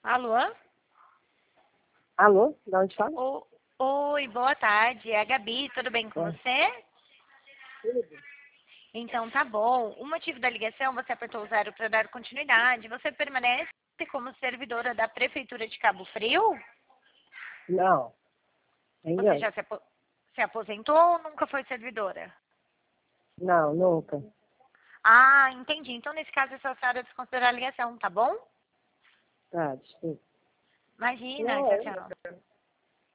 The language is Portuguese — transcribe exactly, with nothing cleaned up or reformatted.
Alô? Alô? De onde fala? O- Oi, boa tarde. É a Gabi, tudo bem com É. você? Tudo. Então tá bom. O motivo da ligação, você apertou o zero para dar continuidade. Você permanece como servidora da Prefeitura de Cabo Frio? Não. É Você engano. já se, apo- se aposentou ou nunca foi servidora? Não, nunca. Ah, entendi. Então, nesse caso, é só a senhora desconsiderar a ligação, tá bom? Tá, desculpa. Imagina, Não, tchau, é. tchau.